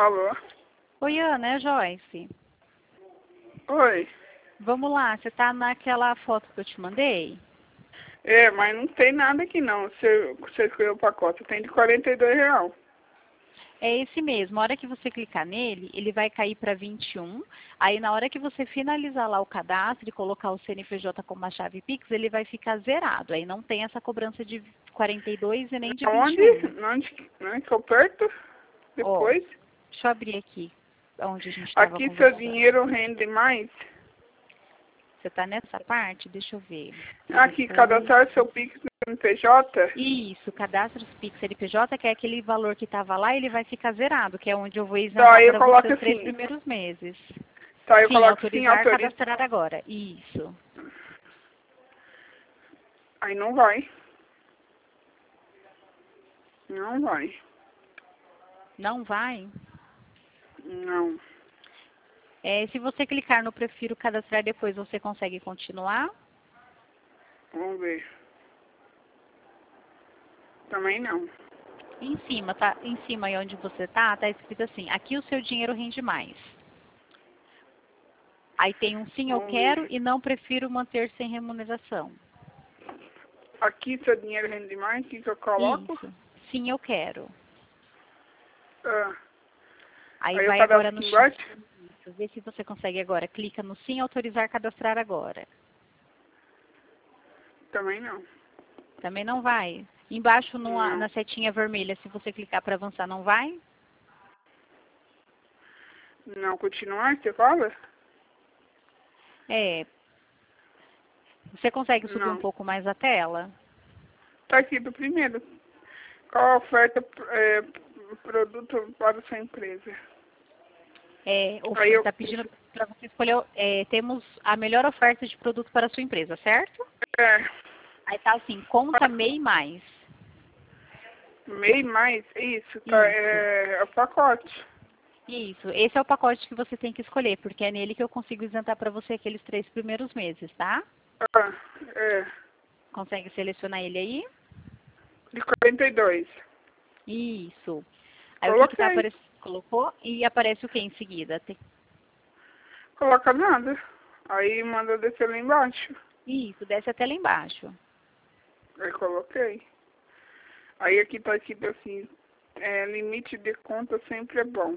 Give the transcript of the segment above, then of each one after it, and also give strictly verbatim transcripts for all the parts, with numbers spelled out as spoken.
Alô? Oi, Ana, é a Joyce. Oi. Vamos lá, você tá naquela foto que eu te mandei? É, mas não tem nada aqui não. Você, você escolheu o pacote. Tem de quarenta e dois reais. É esse mesmo. A hora que você clicar nele, ele vai cair para vinte e um. Aí na hora que você finalizar lá o cadastro e colocar o C N P J como a chave Pix, ele vai ficar zerado. Aí não tem essa cobrança de quarenta e dois e nem de vinte Onde? e um. Onde? Onde que eu perto? Ó, Depois? deixa eu abrir aqui onde a gente estava Aqui seu conversando. dinheiro rende mais. Você está nessa parte? Deixa eu ver. Aqui, Depois... cadastrar seu Pix no C N P J? Isso, cadastro Pix C N P J, que é aquele valor que estava lá, ele vai ficar zerado, que é onde eu vou Tá, isentar aí eu para você coloco os três assim. primeiros meses. Tá, aí eu Sim, coloco sim, autorizar, autoriza. cadastrar agora. Isso. Aí não vai. Não vai. Não vai? Não. É, se você clicar no prefiro cadastrar depois, você consegue continuar? Vamos ver. Também não. Em cima, tá? Em cima aí onde você tá, tá escrito assim, aqui o seu dinheiro rende mais. Aí tem um sim, eu Vamos quero ver. e não prefiro manter sem remuneração. Aqui seu dinheiro rende mais. O que que eu coloco? Isso. Sim, eu quero. Ah, Aí aí eu vai agora cadastro no aqui X. embaixo? Isso, vê se você consegue agora. Clica no sim, autorizar, cadastrar agora. Também não. Também não vai. Embaixo no, Não. na setinha vermelha, se você clicar para avançar, não vai? Não, continuar, você fala? É. Você consegue subir um Não. pouco mais a tela? Tá aqui do primeiro. Qual a oferta, é, produto para sua empresa? É, Aí eu... está pedindo para você escolher. É, temos a melhor oferta de produto para a sua empresa, certo? É, Aí tá assim, conta M E I mais. meio mais, isso, tá, Isso. é, é o pacote. Isso. Esse é o pacote que você tem que escolher, porque é nele que eu consigo isentar para você aqueles três primeiros meses, tá? Ah, é, Consegue selecionar ele aí? de quarenta e dois. Isso. Aí o que que tá Coloquei. aparecendo? Colocou e aparece o que em seguida? Tem- Coloca nada. Aí manda descer lá embaixo. Isso, desce até lá embaixo. Aí coloquei. Aí aqui tá escrito assim, é, limite de conta sempre é bom.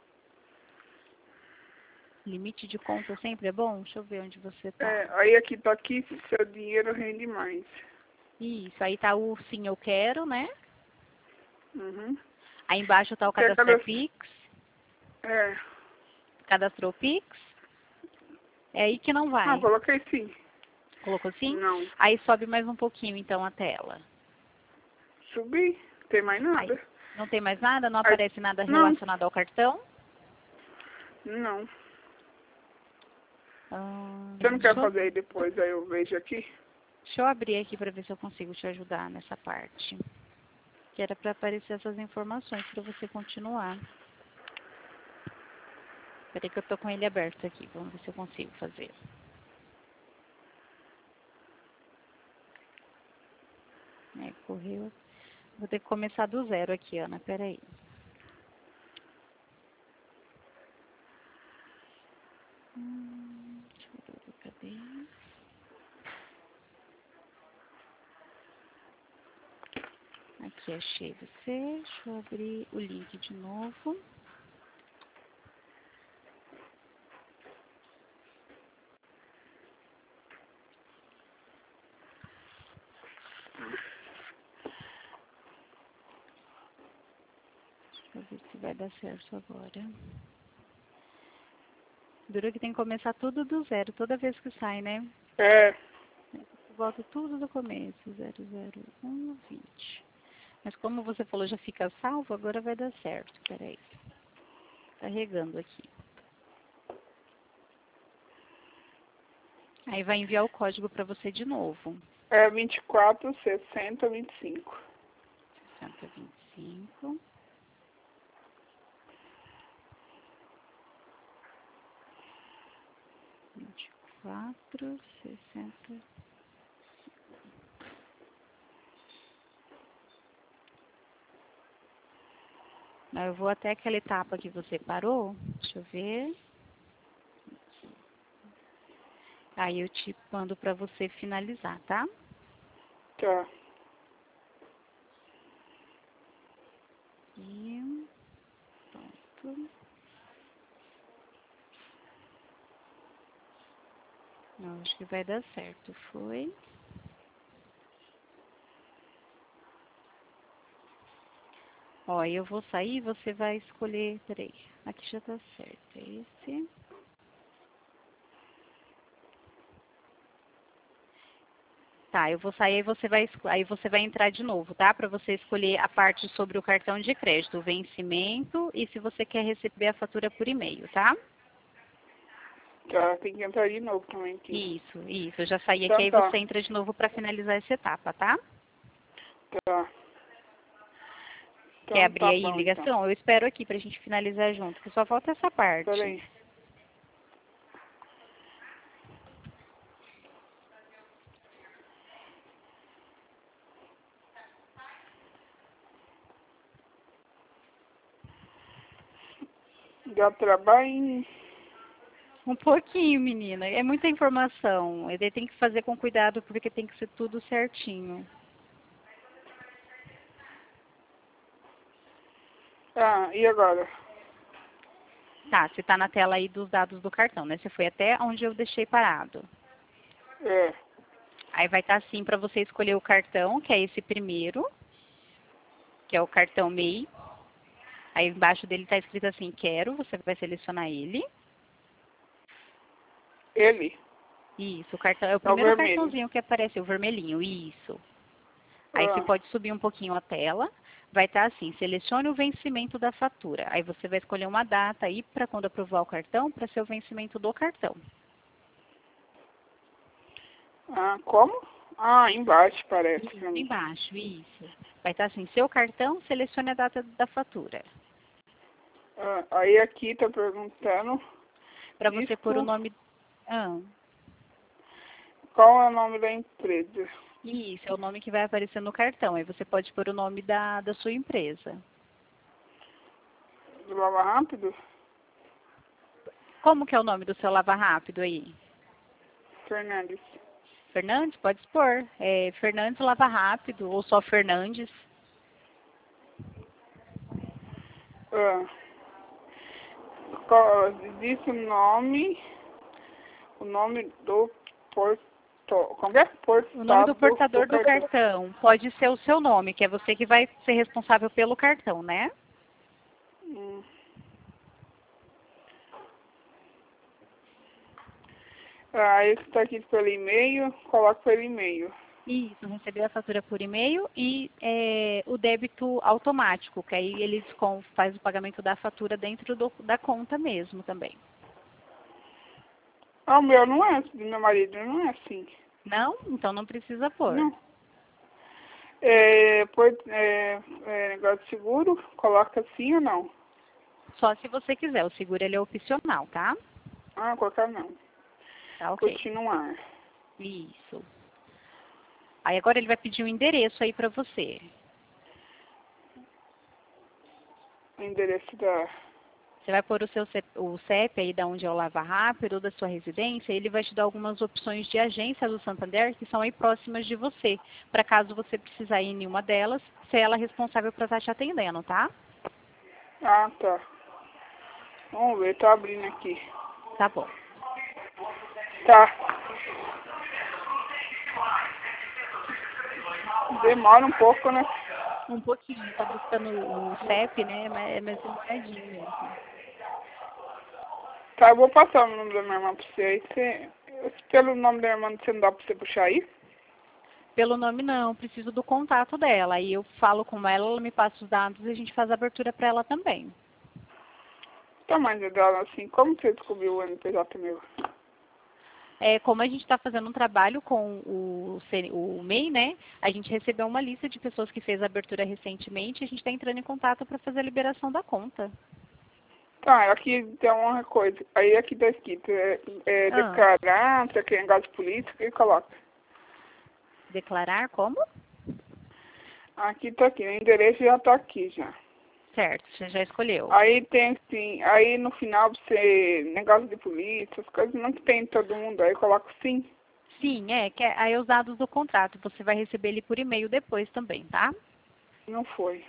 Limite de conta sempre é bom? Deixa eu ver onde você tá. É, aí aqui tá aqui, seu dinheiro rende mais. Isso, aí tá o sim, eu quero, né? Uhum. Aí embaixo tá o Quer cadastrar cadastrar? Pix. É. Cadastrou Pix. É aí que não Ah, vai. coloquei sim. Colocou sim? Não. Aí sobe mais um pouquinho então a tela. Subi. Tem mais Aí nada. não tem mais nada? Não Aí, aparece nada não. relacionado ao cartão? Não. Hum, Você não quer deixa, eu, fazer aí depois, aí eu vejo aqui? deixa eu abrir aqui para ver se eu consigo te ajudar nessa parte. Que era para aparecer essas informações para você continuar. Peraí que eu tô com ele aberto aqui. Vamos ver se eu consigo fazer. É, correu. Vou ter que começar do zero aqui, Ana. Peraí. Hum, deixa eu ver, cadê? Aqui achei você. Deixa eu abrir o link de novo. Deixa eu ver se vai dar certo agora. Dura que tem que começar tudo do zero, toda vez que sai, né? É. Volta tudo do começo, zero zero um vinte. Mas como você falou, já fica salvo, agora vai dar certo. Peraí. Carregando aqui. Aí vai enviar o código para você de novo. É vinte e quatro, sessenta, vinte e cinco. sessenta, vinte e cinco. vinte e quatro, sessenta. Eu vou até aquela etapa que você parou. Deixa eu ver. Aí eu te mando para você finalizar, tá? Tá. E pronto. Não, acho que vai dar certo. Foi. Ó, eu vou sair, você vai escolher. Peraí. Aqui já tá certo. É esse. Tá, eu vou sair e você vai, aí você vai entrar de novo, tá? Para você escolher a parte sobre o cartão de crédito, o vencimento e se você quer receber a fatura por e-mail, tá? Tá, tem que entrar de novo também aqui. Isso, isso. Eu já saí aqui, Então aí tá. você entra de novo para finalizar essa etapa, tá? Tá. Quer Então abrir tá aí bom, então. ligação? Eu espero aqui pra gente finalizar junto, que só falta essa parte. Peraí. Dá trabalho. Um pouquinho, menina. É muita informação. Ele tem que fazer com cuidado porque tem que ser tudo certinho. Ah, e agora? Tá, você tá na tela aí dos dados do cartão, né? Você foi até onde eu deixei parado. É. Aí vai estar assim para você escolher o cartão, que é esse primeiro, que é o cartão M E I. Aí embaixo dele está escrito assim, quero, você vai selecionar ele. Ele? Isso, o cartão é o É o primeiro vermelho. cartãozinho que aparece, o vermelhinho, isso. Aí você Ah, pode subir um pouquinho a tela, vai estar assim, selecione o vencimento da fatura. Aí você vai escolher uma data aí para quando aprovar o cartão, para ser o vencimento do cartão. ah, como? Ah, embaixo parece Isso, pra mim. embaixo, isso. Vai estar assim, seu cartão, selecione a data da fatura. Ah, aí aqui tá perguntando Para você pôr o disco, nome... Ah, qual é o nome da empresa? isso, é o nome que vai aparecer no cartão. Aí você pode pôr o nome da, da sua empresa. Do Lava Rápido? Como que é o nome do seu Lava Rápido aí? Fernandes. Fernandes? Pode pôr. É Fernandes Lava Rápido ou só Fernandes. Ah, qual, diz o nome, o nome do porto, como é? O nome do Portado portador do do cartão. cartão pode ser o seu nome, que é você que vai ser responsável pelo cartão, né? Hum. Ah, esse tá aqui pelo e-mail, coloca pelo e-mail. Isso, recebeu a fatura por e-mail e é, o débito automático, que aí eles com, faz o pagamento da fatura dentro do, da conta mesmo também. Ah, o meu não é, do meu marido não é assim. Não? Então não precisa pôr. Não. É, por, é, é, negócio de seguro, coloca assim ou não? Só se você quiser, o seguro ele é opcional, tá? Ah, colocar não. Tá ok. Continuar. Isso. Aí agora ele vai pedir um endereço aí pra você. O endereço da... Você vai pôr o seu C- o C E P aí da onde é o Lava Rápido ou da sua residência, e ele vai te dar algumas opções de agência do Santander que são aí próximas de você, para caso você precisar ir em uma delas, ser ela responsável para estar te atendendo, tá? Ah, tá. Vamos ver, tô abrindo aqui. Tá bom. Tá. Demora um pouco, né? Um pouquinho, tá buscando o C E P, né? Mas é mais demoradinho mesmo. Tá, eu vou passar o nome da minha irmã pra você aí. Você, pelo nome da minha irmã, você não dá pra você puxar aí? Pelo nome não, preciso do contato dela. Aí eu falo com ela, ela me passa os dados e a gente faz a abertura para ela também. Tá, mas dela assim, como você descobriu o N P J meu? É, como a gente está fazendo um trabalho com o, C- o M E I, né? A gente recebeu uma lista de pessoas que fez a abertura recentemente e a gente está entrando em contato para fazer a liberação da conta. Tá, aqui tem uma coisa. Aí aqui tá escrito, é, é Ah, declarar, não sei o que, negócio de política, e coloca. declarar como? Aqui tá aqui, o endereço já tá aqui já. Certo, você já escolheu. Aí tem assim, aí no final você, negócio de polícia, as coisas não que tem todo mundo, aí eu coloco sim. Sim, é, que é, aí é os dados do contrato. Você vai receber ele por e-mail depois também, tá? Não foi.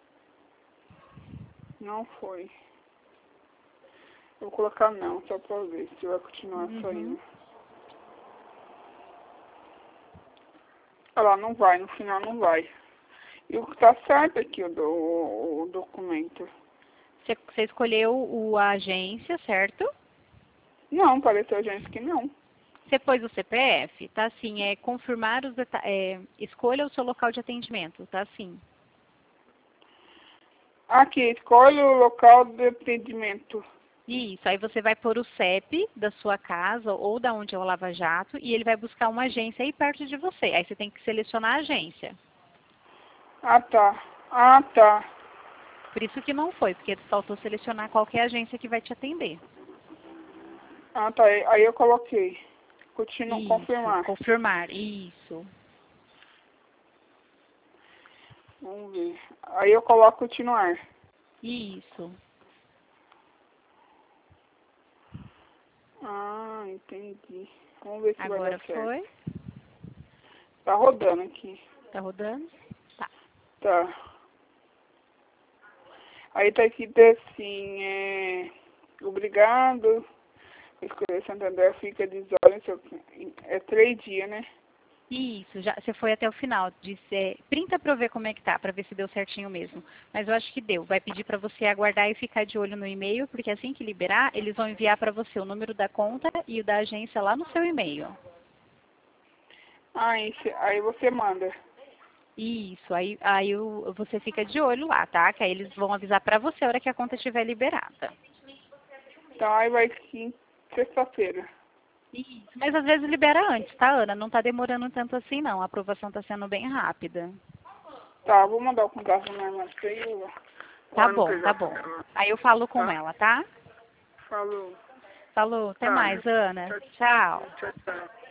Não foi. Eu vou colocar não, só pra ver se vai continuar Uhum. saindo. Olha lá, não vai, no final não vai. E o que tá certo aqui, o, do, o, o documento. Você, você escolheu o, a agência, certo? Não, pareceu gente que não. Você pôs o C P F? Tá assim, é confirmar os detalhes, é, escolha o seu local de atendimento, tá assim. Aqui, escolhe o local de atendimento. Isso, aí você vai pôr o C E P da sua casa ou da onde é o Lava Jato e ele vai buscar uma agência aí perto de você. Aí você tem que selecionar a agência. Ah, tá. Ah, tá. Por isso que não foi, porque faltou selecionar qualquer agência que vai te atender. Ah, tá. Aí eu coloquei. Continuo, Isso, confirmar. confirmar, isso. Vamos ver. Aí eu coloco continuar. Isso. Ah, entendi. Vamos ver se Agora vai dar certo. foi? Tá rodando aqui. Tá rodando? Tá. Tá. Aí tá aqui assim, é... Obrigado. Escolher Santander fica de olhos. É três dias, né? Isso, já, você foi até o final. Disse, é, printa pra eu ver como é que tá, pra ver se deu certinho mesmo. Mas eu acho que deu. Vai pedir pra você aguardar e ficar de olho no e-mail, porque assim que liberar, eles vão enviar pra você o número da conta e o da agência lá no seu e-mail. Ah, esse, aí você manda. Isso, aí, aí o- você fica de olho lá, tá? Que aí eles vão avisar pra você a hora que a conta estiver liberada. Então aí vai sim, sexta-feira. Isso, mas às vezes libera antes, tá, Ana? Não tá demorando tanto assim, não. A aprovação tá sendo bem rápida. Tá, vou mandar o contato da minha irmã pra eu. Tá bom, tá bom. Aí eu falo com Tá? ela, tá? Falou. Falou, até Tá. mais, Ana. Tchau, Tchau. tchau, tchau.